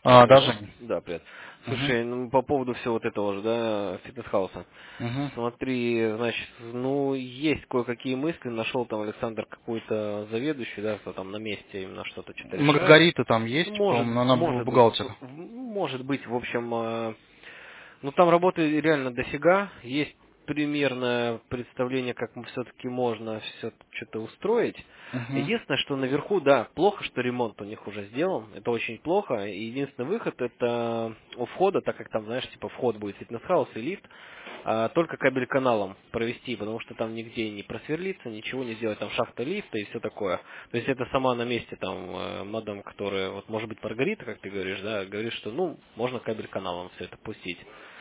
Да, Алло. Жень. Да, привет. Угу. Слушай, ну по поводу всего вот этого же, да, фитнес-хауса. Угу. Смотри, значит, ну, есть кое-какие мысли, нашел там Александр какой-то заведующий, да, кто там на месте именно что-то решает. Маргарита там Ну, есть, может, по-моему, она может быть, бухгалтер. может быть, в общем, ну там работы реально дофига, есть примерное представление, как мы все-таки можно все что-то устроить. Угу. Единственное, что наверху, да, плохо, что ремонт у них уже сделан, это очень плохо. И единственный выход это у входа, так как там, знаешь, типа вход будет фитнес-хаус и лифт, только кабель-каналом провести, потому что там нигде не просверлиться, ничего не сделать, там шахта лифта и все такое. То есть это сама на месте там мадам, которая, вот может быть Маргарита, как ты говоришь, да, говорит, что ну, можно кабель-каналом все это пустить.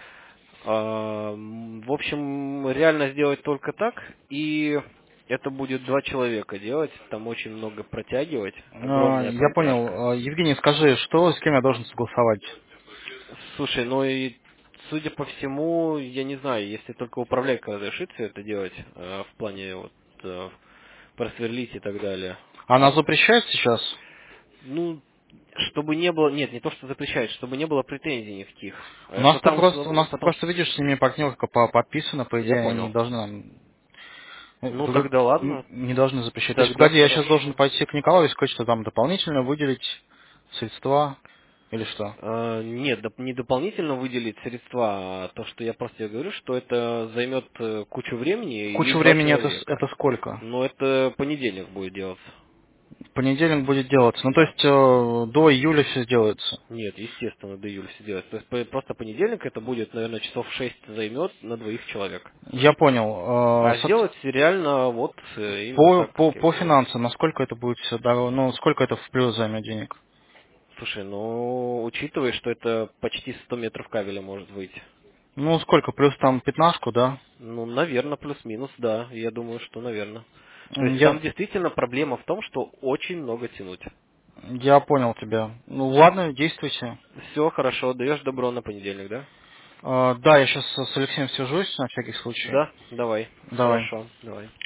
В общем, реально сделать только так, и это будет 2 человека делать, там очень много протягивать, огромная Я протяжка. понял. Евгений, скажи, что с кем я должен согласовать? Слушай, ну и судя по всему, я не знаю, если только управляйка разрешит все это делать, в плане вот просверлить и так далее. Она запрещает сейчас? Ну, чтобы не было, нет, не то, что запрещает, чтобы не было претензий никаких. У Что нас-то там, просто, у нас-то потому просто, что, видишь, с ними партнерка подписана, по я идее, они понял. должны Ну, вы тогда ладно, не должны запрещать. То есть, тогда погоди, я сейчас должен хорошо. пойти к Николаю и сказать, что там дополнительно выделить средства или что? Нет, не дополнительно выделить средства, а то, что я просто тебе говорю, что это займет кучу времени и Кучу два времени человека. это сколько? Но это понедельник будет делаться. В понедельник будет делаться. Ну, то есть до июля все сделается. Нет, естественно, до июля все делать. То есть просто понедельник это будет, наверное, часов 6 займет на 2 человек. Я понял. А сделать реально вот именно По, так, как по, я по говорю. финансам, насколько это будет все, да, ну, сколько это в плюс займет денег? Слушай, ну, учитывая, что это почти 100 метров кабеля может выйти. Ну, сколько, плюс там пятнашку, да? Ну, наверное, плюс-минус, да. Я думаю, что, наверное. То есть там Я, действительно проблема в том, что очень много тянуть. я понял тебя. Ну, ладно, действуйте. Все хорошо, даешь добро на понедельник, да? Да, я сейчас с Алексеем свяжусь на всякий случай. Да, давай. Давай. Хорошо, давай.